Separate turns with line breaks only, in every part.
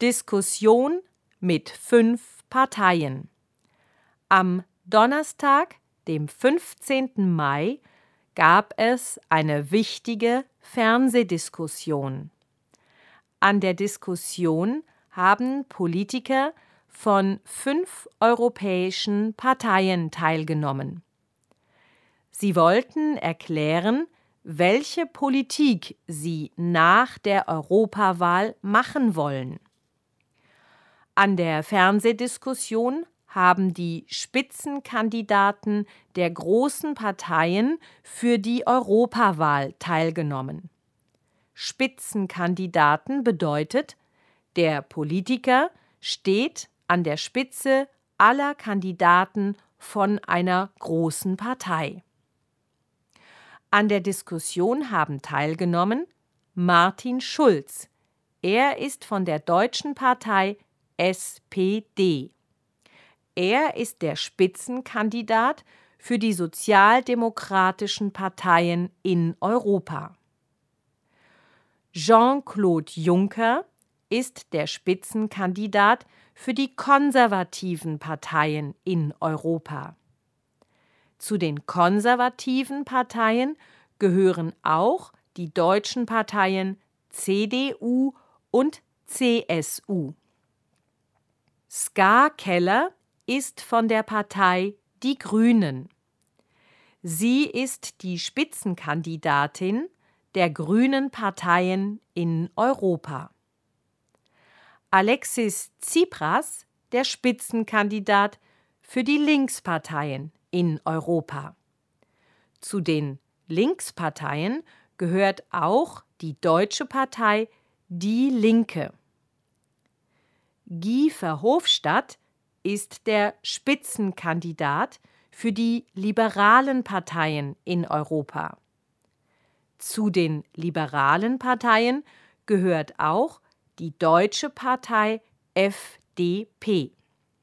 Diskussion mit 5 Parteien. Am Donnerstag, dem 15. Mai, gab es eine wichtige Fernsehdiskussion. An der Diskussion haben Politiker von 5 europäischen Parteien teilgenommen. Sie wollten erklären, welche Politik sie nach der Europawahl machen wollen. An der Fernsehdiskussion haben die Spitzenkandidaten der großen Parteien für die Europawahl teilgenommen. Spitzenkandidaten bedeutet, der Politiker steht an der Spitze aller Kandidaten von einer großen Partei. An der Diskussion haben teilgenommen Martin Schulz. Er ist von der deutschen Partei SPD. Er ist der Spitzenkandidat für die sozialdemokratischen Parteien in Europa. Jean-Claude Juncker ist der Spitzenkandidat für die konservativen Parteien in Europa. Zu den konservativen Parteien gehören auch die deutschen Parteien CDU und CSU. Ska Keller ist von der Partei Die Grünen. Sie ist die Spitzenkandidatin der grünen Parteien in Europa. Alexis Tsipras, der Spitzenkandidat für die Linksparteien in Europa. Zu den Linksparteien gehört auch die deutsche Partei Die Linke. Guy Verhofstadt ist der Spitzenkandidat für die liberalen Parteien in Europa. Zu den liberalen Parteien gehört auch die deutsche Partei FDP.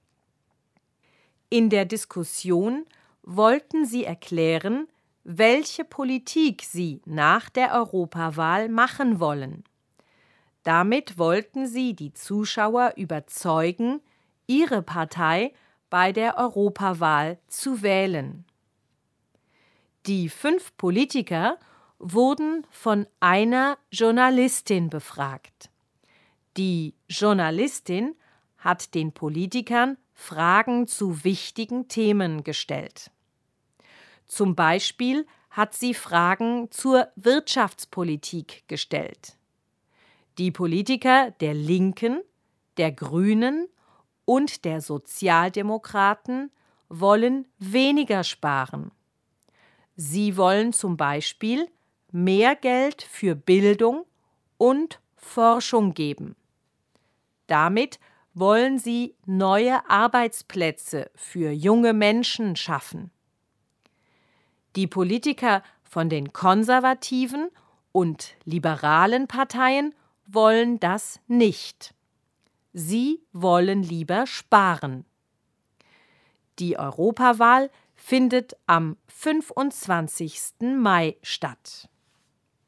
In der Diskussion wollten sie erklären, welche Politik sie nach der Europawahl machen wollen. Damit wollten sie die Zuschauer überzeugen, ihre Partei bei der Europawahl zu wählen. Die 5 Politiker wurden von einer Journalistin befragt. Die Journalistin hat den Politikern Fragen zu wichtigen Themen gestellt. Zum Beispiel hat sie Fragen zur Wirtschaftspolitik gestellt. Die Politiker der Linken, der Grünen und der Sozialdemokraten wollen weniger sparen. Sie wollen zum Beispiel mehr Geld für Bildung und Forschung geben. Damit wollen sie neue Arbeitsplätze für junge Menschen schaffen. Die Politiker von den konservativen und liberalen Parteien wollen das nicht. Sie wollen lieber sparen. Die Europawahl findet am 25. Mai statt.